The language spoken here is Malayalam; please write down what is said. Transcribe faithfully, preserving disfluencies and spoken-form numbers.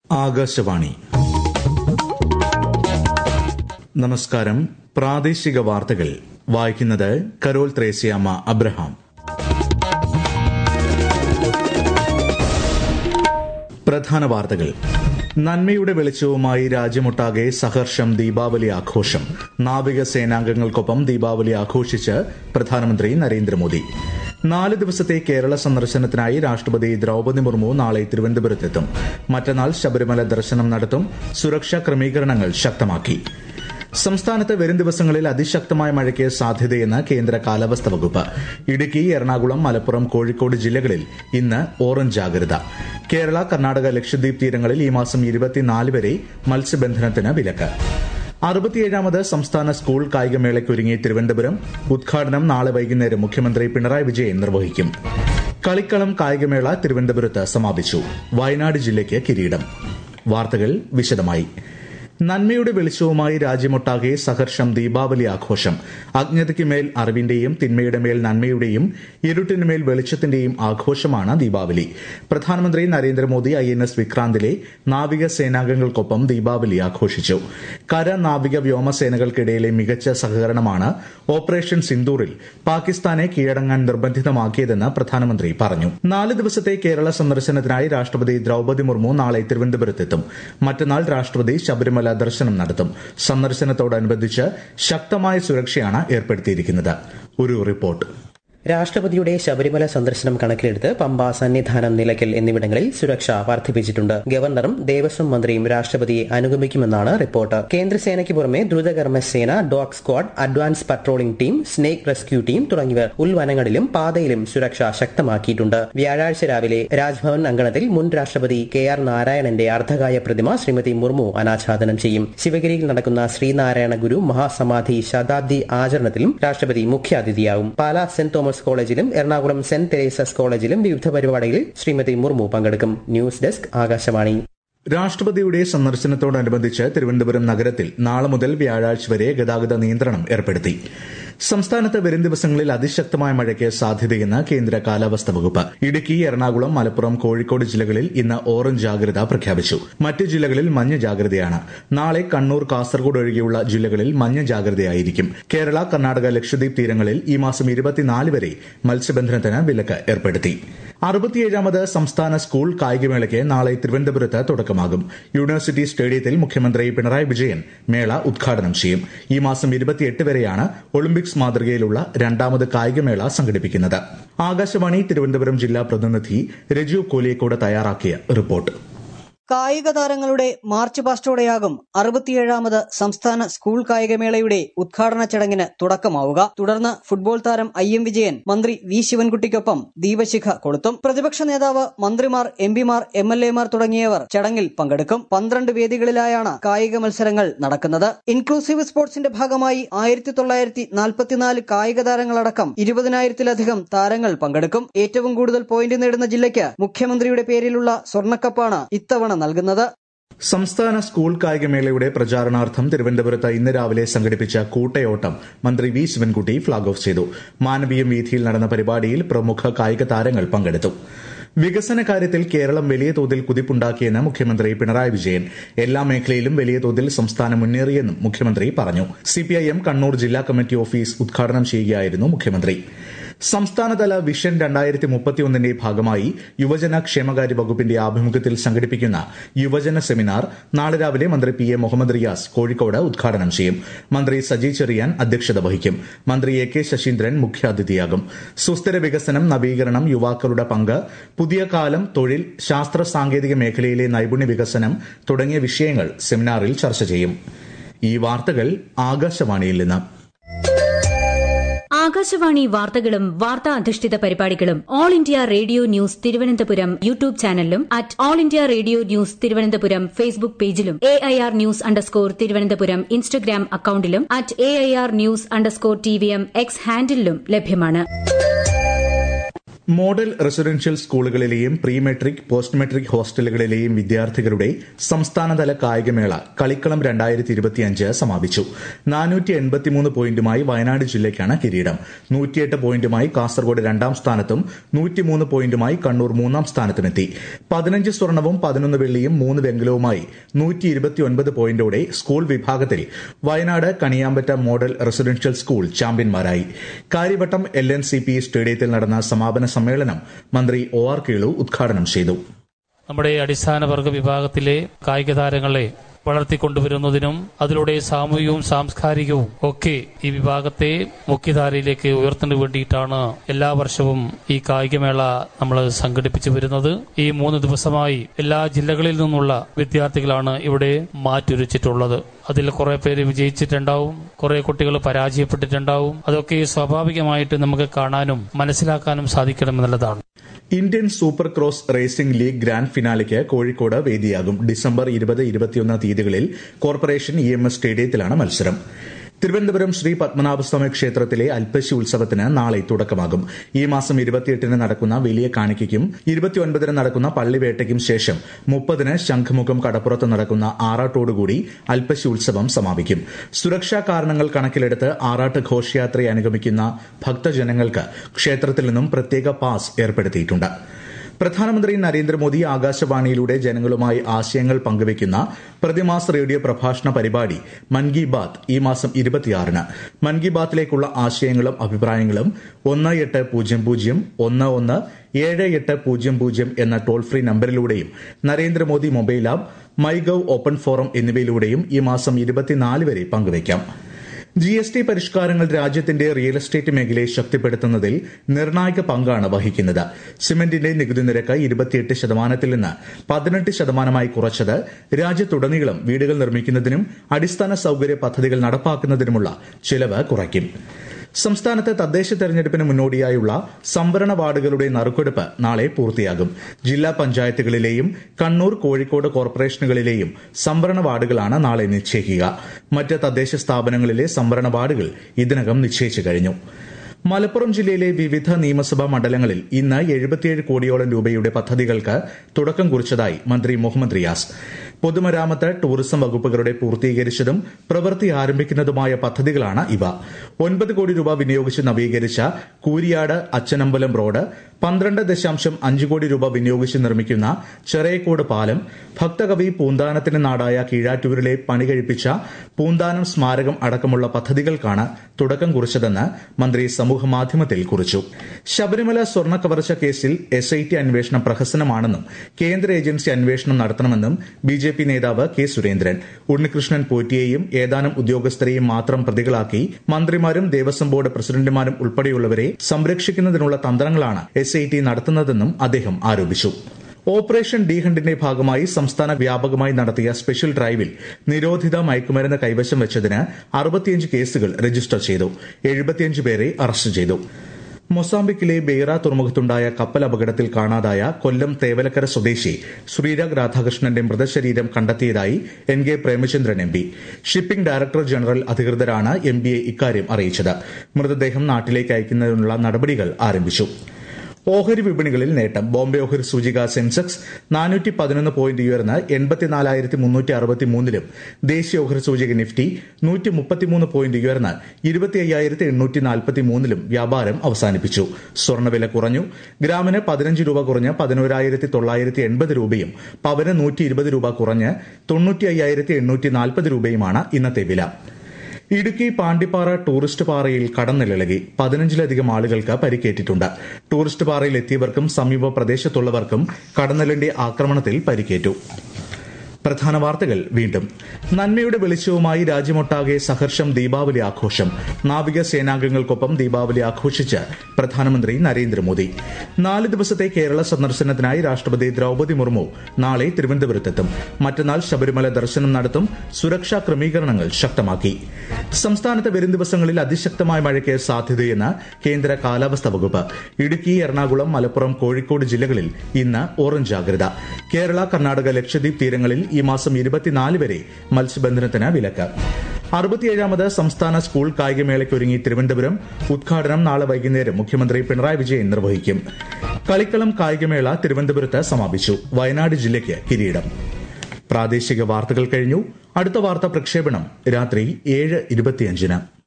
ആകാശവാണി. നമസ്കാരം. പ്രാദേശിക വാർത്തകൾ വായിക്കുന്നത് കരോൾ ത്രേസ്യാമ്മ അബ്രഹാം. പ്രധാന വാർത്തകൾ. നന്മയുടെ വെളിച്ചവുമായി രാജ്യമൊട്ടാകെ സഹർഷം ദീപാവലി ആഘോഷം. നാവിക സേനാംഗങ്ങൾക്കൊപ്പം ദീപാവലി ആഘോഷിച്ച് പ്രധാനമന്ത്രി നരേന്ദ്രമോദി. നാല് ദിവസത്തെ കേരള സന്ദർശനത്തിനായി രാഷ്ട്രപതി ദ്രൌപദി മുർമു നാളെ തിരുവനന്തപുരത്തെത്തും. മറ്റന്നാൾ ശബരിമല ദർശനം നടത്തും. സുരക്ഷാ ക്രമീകരണങ്ങൾ ശക്തമാക്കി. സംസ്ഥാനത്ത് വരും ദിവസങ്ങളിൽ അതിശക്തമായ മഴയ്ക്ക് സാധ്യതയെന്ന് കേന്ദ്ര കാലാവസ്ഥാ വകുപ്പ്. ഇടുക്കി, എറണാകുളം, മലപ്പുറം, കോഴിക്കോട് ജില്ലകളിൽ ഇന്ന് ഓറഞ്ച് ജാഗ്രത. കേരള, കർണാടക, ലക്ഷദ്വീപ് തീരങ്ങളിൽ ഈ മാസം ഇരുപത്തിനാല് വരെ മത്സ്യബന്ധനത്തിന് വിലക്ക്. അറുപത്തിയേഴാമത് സംസ്ഥാന സ്കൂൾ കായികമേളയ്ക്കൊരുങ്ങി തിരുവനന്തപുരം. ഉദ്ഘാടനം നാളെ വൈകുന്നേരം മുഖ്യമന്ത്രി പിണറായി വിജയൻ നിർവഹിക്കും. കളിക്കളം കായികമേള തിരുവനന്തപുരത്ത് സമാപിച്ചു. വയനാട് ജില്ലയ്ക്ക് കിരീടം. വാർത്തകൾ വിശദമായി. നന്മയുടെ വെളിച്ചവുമായി രാജ്യമൊട്ടാകെ സഹർഷം ദീപാവലി ആഘോഷം. അജ്ഞതയ്ക്ക് മേൽ അറിവിന്റെയും തിന്മയുടെ മേൽ നന്മയുടെയും ഇരുട്ടിനുമേൽ വെളിച്ചത്തിന്റെയും ആഘോഷമാണ് ദീപാവലി. പ്രധാനമന്ത്രി നരേന്ദ്രമോദി ഐ എൻ എസ് വിക്രാന്തിലെ നാവിക സേനാംഗങ്ങൾക്കൊപ്പം ദീപാവലി ആഘോഷിച്ചു. കര, നാവിക, വ്യോമസേനകൾക്കിടയിലെ മികച്ച സഹകരണമാണ് ഓപ്പറേഷൻ സിന്ദൂറിൽ പാകിസ്ഥാനെ കീഴടങ്ങാൻ നിർബന്ധിതമാക്കിയതെന്ന് പ്രധാനമന്ത്രി പറഞ്ഞു. നാല് ദിവസത്തെ കേരള സന്ദർശനത്തിനായി രാഷ്ട്രപതി ദ്രൌപദി മുർമു നാളെ തിരുവനന്തപുരത്തെത്തും. മറ്റന്നാൾ രാഷ്ട്രപതി ശബരിമല ദർശനം നടത്തും. സന്ദർശനത്തോടനുബന്ധിച്ച് ശക്തമായ സുരക്ഷയാണ് ഏർപ്പെടുത്തിയിരിക്കുന്നത്. ഒരു റിപ്പോർട്ട്. രാഷ്ട്രപതിയുടെ ശബരിമല സന്ദർശനം കണക്കിലെടുത്ത് പമ്പ, സന്നിധാനം, നിലയ്ക്കൽ എന്നിവിടങ്ങളിൽ സുരക്ഷ വർദ്ധിപ്പിച്ചിട്ടുണ്ട്. ഗവർണറും ദേവസ്വം മന്ത്രിയും രാഷ്ട്രപതിയെ അനുഗമിക്കുമെന്നാണ് റിപ്പോർട്ട്. കേന്ദ്രസേനയ്ക്ക് പുറമെ ദ്രുതകർമ്മസേന, dog squad, advance patrolling team, snake rescue team തുടങ്ങിയവർ ഉൾവനങ്ങളിലും പാതയിലും സുരക്ഷ ശക്തമാക്കിയിട്ടുണ്ട്. വ്യാഴാഴ്ച രാവിലെ രാജ്ഭവൻ അങ്കണത്തിൽ മുൻ രാഷ്ട്രപതി കെ ആർ നാരായണന്റെ അർദ്ധകായ പ്രതിമ ശ്രീമതി മുർമു അനാച്ഛാദനം ചെയ്യും. ശിവഗിരിയിൽ നടക്കുന്ന ശ്രീനാരായണ ഗുരു മഹാസമാധി ശതാബ്ദി ആചരണത്തിലും രാഷ്ട്രപതി മുഖ്യാതിഥിയാവും. പാലാ സെന്റ് തോമസ് കോളേജിലും എറണാകുളം സെന്റ് തെരേസസ് കോളേജിലും വിവിധ പരിപാടികളിൽ ശ്രീമതി മുർമു പങ്കെടുക്കും. News desk, Akashvani. രാഷ്ട്രപതിയുടെ സന്ദർശനത്തോടനുബന്ധിച്ച് തിരുവനന്തപുരം നഗരത്തിൽ നാളെ മുതൽ വ്യാഴാഴ്ച വരെ ഗതാഗത നിയന്ത്രണം ഏർപ്പെടുത്തി. സംസ്ഥാനത്ത് വരും ദിവസങ്ങളിൽ അതിശക്തമായ മഴയ്ക്ക് സാധ്യതയെന്ന് കേന്ദ്ര കാലാവസ്ഥാ വകുപ്പ്. ഇടുക്കി, എറണാകുളം, മലപ്പുറം, കോഴിക്കോട് ജില്ലകളിൽ ഇന്ന് ഓറഞ്ച് ജാഗ്രത പ്രഖ്യാപിച്ചു. മറ്റ് ജില്ലകളിൽ മഞ്ഞ ജാഗ്രതയാണ്. നാളെ കണ്ണൂർ, കാസർഗോഡ് ഒഴികെയുള്ള ജില്ലകളിൽ മഞ്ഞ ജാഗ്രതയായിരിക്കും. കേരള, കർണാടക, ലക്ഷദ്വീപ് തീരങ്ങളിൽ ഈ മാസം ഇരുപത്തിനാല് വരെ മത്സ്യബന്ധനത്തിന് വിലക്ക് ഏർപ്പെടുത്തി. അറുപത്തിയേഴാമത് സംസ്ഥാന സ്കൂൾ കായികമേളയ്ക്ക് നാളെ തിരുവനന്തപുരത്ത് തുടക്കമാകും. യൂണിവേഴ്സിറ്റി സ്റ്റേഡിയത്തിൽ മുഖ്യമന്ത്രി പിണറായി വിജയൻ മേള ഉദ്ഘാടനം ചെയ്യും. ഈ മാസം ഇരുപത്തിയെട്ട് വരെയാണ് ഒളിമ്പിക്സ് മാതൃകയിലുള്ള രണ്ടാമത് കായികമേള സംഘടിപ്പിക്കുന്നത്. ആകാശവാണി തിരുവനന്തപുരം ജില്ലാ പ്രതിനിധി രജു കോലിയക്കോട് തയ്യാറാക്കിയ റിപ്പോർട്ട്. കായിക താരങ്ങളുടെ മാർച്ച് പാസ്റ്റോടെയാകും അറുപത്തിയേഴാമത് സംസ്ഥാന സ്കൂൾ കായികമേളയുടെ ഉദ്ഘാടന ചടങ്ങിന് തുടക്കമാവുക. തുടർന്ന് ഫുട്ബോൾ താരം ഐ എം വിജയൻ മന്ത്രി വി ശിവൻകുട്ടിക്കൊപ്പം ദീപശിഖ കൊളുത്തും. പ്രതിപക്ഷ നേതാവ്, മന്ത്രിമാർ, എം പിമാർ, എം എൽ എമാർ തുടങ്ങിയവർ ചടങ്ങിൽ പങ്കെടുക്കും. പന്ത്രണ്ട് വേദികളിലായാണ് കായിക മത്സരങ്ങൾ നടക്കുന്നത്. ഇൻക്ലൂസീവ് സ്പോർട്സിന്റെ ഭാഗമായി ആയിരത്തി തൊള്ളായിരത്തി നാൽപ്പത്തിനാല് കായിക താരങ്ങളടക്കം ഇരുപതിനായിരത്തിലധികം താരങ്ങൾ പങ്കെടുക്കും. ഏറ്റവും കൂടുതൽ പോയിന്റ് നേടുന്ന ജില്ലയ്ക്ക് മുഖ്യമന്ത്രിയുടെ പേരിലുള്ള സ്വർണ്ണക്കപ്പാണ് ഇത്തവണ നൽകുന്നത്. സംസ്ഥാന സ്കൂൾ കായികമേളയുടെ പ്രചാരണാർത്ഥം തിരുവനന്തപുരത്ത് ഇന്ന് രാവിലെ സംഘടിപ്പിച്ച കൂട്ടയോട്ടം മന്ത്രി വി ശിവൻകുട്ടി ഫ്ളാഗ് ഓഫ് ചെയ്തു. മാനവീയം വീഥിയിൽ നടന്ന പരിപാടിയിൽ പ്രമുഖ കായിക താരങ്ങൾ പങ്കെടുത്തു. വികസന കാര്യത്തിൽ കേരളം വലിയ തോതിൽ കുതിപ്പുണ്ടാക്കിയെന്ന് മുഖ്യമന്ത്രി പിണറായി വിജയൻ. എല്ലാ മേഖലയിലും വലിയ തോതിൽ സംസ്ഥാനം മുന്നേറിയെന്നും മുഖ്യമന്ത്രി പറഞ്ഞു. സിപിഐഎം കണ്ണൂർ ജില്ലാ കമ്മിറ്റി ഓഫീസ് ഉദ്ഘാടനം ചെയ്യുകയായിരുന്നു മുഖ്യമന്ത്രി. സംസ്ഥാനതല വിഷൻ രണ്ടായിരത്തി മുപ്പത്തിയൊന്നിന്റെ ഭാഗമായി യുവജന ക്ഷേമകാര്യ വകുപ്പിന്റെ ആഭിമുഖ്യത്തിൽ സംഘടിപ്പിക്കുന്ന യുവജന സെമിനാർ നാളെ രാവിലെ മന്ത്രി പി എ മുഹമ്മദ് റിയാസ് കോഴിക്കോട് ഉദ്ഘാടനം ചെയ്യും. മന്ത്രി സജി ചെറിയാൻ അധ്യക്ഷത വഹിക്കും. മന്ത്രി എ കെ ശശീന്ദ്രൻ മുഖ്യാതിഥിയാകും. സുസ്ഥിര വികസനം, നവീകരണം, യുവാക്കളുടെ പങ്ക്, പുതിയ കാലം, തൊഴിൽ, ശാസ്ത്ര സാങ്കേതിക മേഖലയിലെ നൈപുണ്യ വികസനം തുടങ്ങിയ വിഷയങ്ങൾ സെമിനാറിൽ ചർച്ച ചെയ്യും. ഈ വാർത്തകൾ ആകാശവാണിയിൽ നിന്ന്. ആകാശവാണി വാർത്തകളും വാർത്താ അധിഷ്ഠിത പരിപാടികളും All India Radio news Thiruvananthapuram YouTube ചാനലിലും at All India Radio news Thiruvananthapuram Facebook പേജിലും A I R news underscore Thiruvananthapuram Instagram അക്കൌണ്ടിലും at A I R news underscore T V M X ഹാൻഡിലും ലഭ്യമാണ്. മോഡൽ റെസിഡൻഷ്യൽ സ്കൂളുകളിലെയും പ്രീ മെട്രിക് പോസ്റ്റ് മെട്രിക് ഹോസ്റ്റലുകളിലെയും വിദ്യാർത്ഥികളുടെ സംസ്ഥാനതല കായികമേള കളിക്കളം രണ്ടായിരത്തി ഇരുപത്തിയഞ്ച് സമാപിച്ചു. നാനൂറ്റി എൺപത്തിമൂന്ന് പോയിന്റുമായി വയനാട് ജില്ലയ്ക്കാണ് കിരീടം. നൂറ്റിയെട്ട് പോയിന്റുമായി കാസർഗോഡ് രണ്ടാം സ്ഥാനത്തും നൂറ്റിമൂന്ന് പോയിന്റുമായി കണ്ണൂർ മൂന്നാം സ്ഥാനത്തുമെത്തി. പതിനഞ്ച് സ്വർണവും പതിനൊന്ന് വെള്ളിയും മൂന്ന് വെങ്കലവുമായി നൂറ്റി ഇരുപത്തിയൊൻപത് പോയിന്റോടെ സ്കൂൾ വിഭാഗത്തിൽ Wayanad Kaniyambetta model residential school ചാമ്പ്യന്മാരായി. Karyavattom L N C P സ്റ്റേഡിയത്തിൽ നടന്ന സമാപന സമ്മേളനം മന്ത്രി ഒ ആർ കേളു ഉദ്ഘാടനം ചെയ്തു. നമ്മുടെ അടിസ്ഥാന വർഗ വിഭാഗത്തിലെ കായിക താരങ്ങളെ വളർത്തിക്കൊണ്ടുവരുന്നതിനും അതിലൂടെ സാമൂഹികവും സാംസ്കാരികവും ഒക്കെ ഈ വിഭാഗത്തെ മുഖ്യധാരയിലേക്ക് ഉയർത്തുന്നതിനു വേണ്ടിയിട്ടാണ് എല്ലാ വർഷവും ഈ കായികമേള നമ്മൾ സംഘടിപ്പിച്ചു വരുന്നത്. ഈ മൂന്ന് ദിവസമായി എല്ലാ ജില്ലകളിൽ നിന്നുള്ള വിദ്യാർത്ഥികളാണ് ഇവിടെ മാറ്റുരച്ചിട്ടുള്ളത്. അതിൽ കുറെ പേര് വിജയിച്ചിട്ടുണ്ടാവും, കുറെ കുട്ടികൾ പരാജയപ്പെട്ടിട്ടുണ്ടാവും. അതൊക്കെ സ്വാഭാവികമായിട്ട് നമുക്ക് കാണാനും മനസ്സിലാക്കാനും സാധിക്കണമെന്നുള്ളതാണ്. Indian super cross racing league grand ഫിനാലെയ്ക്ക് കോഴിക്കോട് വേദിയാകും. ഡിസംബർ ഇരുപത് ഇരുപത്തിയൊന്ന് തീയതികളിൽ കോർപ്പറേഷൻ ഇ എം എസ് സ്റ്റേഡിയത്തിലാണ് മത്സരം. തിരുവനന്തപുരം ശ്രീ പത്മനാഭസ്വാമി ക്ഷേത്രത്തിലെ അൽപ്പശി ഉത്സവത്തിന് നാളെ തുടക്കമാകും. ഈ മാസം ഇരുപത്തിയെട്ടിന് നടക്കുന്ന വലിയ കാണിക്കയ്ക്കും ഇരുപത്തിയൊൻപതിന് നടക്കുന്ന പള്ളിവേട്ടയ്ക്കും ശേഷം മുപ്പതിന് ശംഖുമുഖം കടപ്പുറത്ത് നടക്കുന്ന ആറാട്ടോടുകൂടി അൽപ്പശി ഉത്സവം സമാപിക്കും. സുരക്ഷാ കാരണങ്ങൾ കണക്കിലെടുത്ത് ആറാട്ട് ഘോഷയാത്രയെ അനുഗമിക്കുന്ന ഭക്തജനങ്ങൾക്ക് ക്ഷേത്രത്തിൽ നിന്നും പ്രത്യേക പാസ് ഏർപ്പെടുത്തിയിട്ടുണ്ട്. പ്രധാനമന്ത്രി നരേന്ദ്രമോദി ആകാശവാണിയിലൂടെ ജനങ്ങളുമായി ആശയങ്ങൾ പങ്കുവയ്ക്കുന്ന പ്രതിമാസ റേഡിയോ പ്രഭാഷണ പരിപാടി മൻ കി ബാത് ഈ മാസം ഇരുപത്തിയാറിന്. മൻ കി ബാത്തിലേക്കുള്ള ആശയങ്ങളും അഭിപ്രായങ്ങളും ഒന്ന് എട്ട് പൂജ്യം പൂജ്യം ഒന്ന് ഒന്ന് ഏഴ് എട്ട് പൂജ്യം പൂജ്യം എന്ന ടോൾ ഫ്രീ നമ്പറിലൂടെയും Narendra Modi mobile app, my gov open forum എന്നിവയിലൂടെയും ഈ മാസം ഇരുപത്തിനാല് വരെ പങ്കുവയ്ക്കാം. ജി എസ് ടി പരിഷ്കാരങ്ങൾ രാജ്യത്തിന്റെ റിയൽ എസ്റ്റേറ്റ് മേഖലയെ ശക്തിപ്പെടുത്തുന്നതിൽ നിർണായക പങ്കാണ് വഹിക്കുന്നത്. സിമന്റിന്റെ നികുതി നിരക്ക് ഇരുപത്തിയെട്ട് ശതമാനത്തിൽ നിന്ന് പതിനെട്ട് ശതമാനമായി കുറച്ചത് രാജ്യത്തുടനീളം വീടുകൾ നിർമ്മിക്കുന്നതിനും അടിസ്ഥാന സൌകര്യ പദ്ധതികൾ നടപ്പാക്കുന്നതിനുമുള്ള ചിലവ് കുറയ്ക്കും. സംസ്ഥാനത്ത് തദ്ദേശ തെരഞ്ഞെടുപ്പിന് മുന്നോടിയായുള്ള സംവരണ വാർഡുകളുടെ നറുക്കെടുപ്പ് നാളെ പൂർത്തിയാകും. ജില്ലാ പഞ്ചായത്തുകളിലെയും കണ്ണൂർ, കോഴിക്കോട് കോർപ്പറേഷനുകളിലെയും സംവരണ വാർഡുകളാണ് നാളെ നിശ്ചയിക്കുക. മറ്റ് തദ്ദേശ സ്ഥാപനങ്ങളിലെ സംവരണ വാർഡുകൾ ഇതിനകം നിശ്ചയിച്ചു കഴിഞ്ഞു. മലപ്പുറം ജില്ലയിലെ വിവിധ നിയമസഭാ മണ്ഡലങ്ങളിൽ ഇന്ന് എഴുപത്തിയേഴ് കോടിയോളം രൂപയുടെ പദ്ധതികൾക്ക് തുടക്കം കുറിച്ചതായി മന്ത്രി മുഹമ്മദ് റിയാസ്. പൊതുമരാമത്ത്, ടൂറിസം വകുപ്പുകളുടെ പൂർത്തീകരിച്ചതും പ്രവൃത്തി ആരംഭിക്കുന്നതുമായ പദ്ധതികളാണ് ഇവ. ഒൻപത് കോടി രൂപ വിനിയോഗിച്ച് നവീകരിച്ച കൂരിയാട് അച്ചനമ്പലം റോഡ്, പന്ത്രണ്ട് ദശാംശം അഞ്ച് കോടി രൂപ വിനിയോഗിച്ച് നിർമ്മിക്കുന്ന ചെറയക്കോട് പാലം, ഭക്തകവി പൂന്താനത്തിന് നാടായ കീഴാറ്റൂരിലെ പണി കഴിപ്പിച്ച പൂന്താനം സ്മാരകം അടക്കമുള്ള പദ്ധതികൾക്കാണ് തുടക്കം കുറിച്ചതെന്ന് മന്ത്രി സമൂഹമാധ്യമത്തിൽ കുറിച്ചു. ശബരിമല സ്വർണ്ണ കവർച്ച കേസിൽ എസ് ഐ ടി അന്വേഷണം പ്രഹസനമാണെന്നും കേന്ദ്ര ഏജൻസി അന്വേഷണം നടത്തണമെന്നും ബി ജെ പി നേതാവ് കെ സുരേന്ദ്രൻ. ഉണ്ണികൃഷ്ണൻ പോറ്റിയെയും ഏതാനും ഉദ്യോഗസ്ഥരെയും മാത്രം പ്രതികളാക്കി മന്ത്രിമാരും ദേവസ്വം ബോർഡ് പ്രസിഡന്റുമാരും ഉൾപ്പെടെയുള്ളവരെ സംരക്ഷിക്കുന്നതിനുള്ള തന്ത്രങ്ങളാണ് എസ് ഐ ടി നടത്തുന്നതെന്നും അദ്ദേഹം ആരോപിച്ചു. ഓപ്പറേഷൻ ഡി ഹണ്ടിന്റെ ഭാഗമായി സംസ്ഥാന വ്യാപകമായി നടത്തിയ സ്പെഷ്യൽ ഡ്രൈവിൽ നിരോധിത മയക്കുമരുന്ന് കൈവശം വെച്ചതിന് അറുപത്തിയഞ്ച് കേസുകൾ രജിസ്റ്റർ ചെയ്തു. എഴുപത്തിയഞ്ച് പേരെ അറസ്റ്റ് ചെയ്തു. മൊസാംബിക്കിലെ ബെയ്റ തുറമുഖത്തുണ്ടായ കപ്പൽ അപകടത്തിൽ കാണാതായ കൊല്ലം തേവലക്കര സ്വദേശി ശ്രീരാഗ് രാധാകൃഷ്ണന്റെ മൃതശരീരം കണ്ടെത്തിയതായി N K Premachandran M P. Shipping director general അധികൃതരാണ് എം പിയെ ഇക്കാര്യം അറിയിച്ചത്. മൃതദേഹം നാട്ടിലേക്ക് അയക്കുന്നതിനുള്ള നടപടികൾ ആരംഭിച്ചു. ഓഹരി വിപണികളിൽ നേട്ടം. ബോംബെ ഓഹരി സൂചിക സെൻസെക്സ് നാനൂറ്റി പതിനൊന്ന് പോയിന്റ് ഉയർന്ന് എൺപത്തിനാലായിരത്തി മുന്നൂറ്റി അറുപത്തിമൂന്നിലും ദേശീയ ഓഹരി സൂചിക നിഫ്റ്റി നൂറ്റി മുപ്പത്തിമൂന്ന് പോയിന്റ് ഉയർന്ന് ഇരുപത്തി അയ്യായിരത്തി എണ്ണൂറ്റി നാൽപ്പത്തിമൂന്നിലും വ്യാപാരം അവസാനിപ്പിച്ചു. സ്വർണ്ണവില കുറഞ്ഞു. ഗ്രാമിന് പതിനഞ്ച് രൂപ കുറഞ്ഞ് പതിനോരായിരത്തി തൊള്ളായിരത്തി എൺപത് രൂപയും പവന് നൂറ്റി ഇരുപത് രൂപ കുറഞ്ഞ് തൊണ്ണൂറ്റി അയ്യായിരത്തി എണ്ണൂറ്റി നാൽപ്പത് രൂപയുമാണ് ഇന്നത്തെ വില. ഇടുക്കി പാണ്ടിപ്പാറ ടൂറിസ്റ്റ് പാറയിൽ കടന്നിലിളകി. പതിനഞ്ചിലധികം ആളുകൾക്ക് പരിക്കേറ്റിട്ടുണ്ട്. ടൂറിസ്റ്റ് പാറയിൽ എത്തിയവർക്കും സമീപ പ്രദേശത്തുള്ളവർക്കും കടന്നലിന്റെ ആക്രമണത്തിൽ പരിക്കേറ്റു. പ്രധാന വാർത്തകൾ വീണ്ടും. നന്മയുടെ വെളിച്ചവുമായി രാജ്യമൊട്ടാകെ സഹർഷം ദീപാവലി ആഘോഷം. നാവിക സേനാംഗങ്ങൾക്കൊപ്പം ദീപാവലി ആഘോഷിച്ച് പ്രധാനമന്ത്രി നരേന്ദ്രമോദി. നാല് ദിവസത്തെ കേരള സന്ദർശനത്തിനായി രാഷ്ട്രപതി ദ്രൌപദി മുർമു നാളെ തിരുവനന്തപുരത്തെത്തും. മറ്റന്നാൾ ശബരിമല ദർശനം നടത്തും. സുരക്ഷാ ക്രമീകരണങ്ങൾ ശക്തമാക്കി. സംസ്ഥാനത്ത് വരും ദിവസങ്ങളിൽ അതിശക്തമായ മഴയ്ക്ക് സാധ്യതയെന്ന് കേന്ദ്ര കാലാവസ്ഥാ വകുപ്പ്. ഇടുക്കി, എറണാകുളം, മലപ്പുറം, കോഴിക്കോട് ജില്ലകളിൽ ഇന്ന് ഓറഞ്ച് ജാഗ്രത. കേരള, കർണാടക, ലക്ഷദ്വീപ് തീരങ്ങളിൽ ഈ മാസം ഇരുപത്തിനാല് വരെ മത്സ്യബന്ധനത്തിന് വിലക്ക്. അറുപത്തിയേഴാമത് സംസ്ഥാന സ്കൂൾ കായികമേളയ്ക്കൊരുങ്ങി തിരുവനന്തപുരം. ഉദ്ഘാടനം നാളെ വൈകുന്നേരം മുഖ്യമന്ത്രി പിണറായി വിജയൻ നിർവഹിക്കും. കളിക്കളം കായികമേള തിരുവനന്തപുരത്ത് സമാപിച്ചു. വയനാട് ജില്ലയ്ക്ക് കിരീടം. പ്രാദേശിക വാർത്തകൾ കഴിഞ്ഞു. അടുത്ത വാർത്താ പ്രക്ഷേപണം രാത്രി ഏഴ് ഇരുപത്തിയഞ്ചിന്.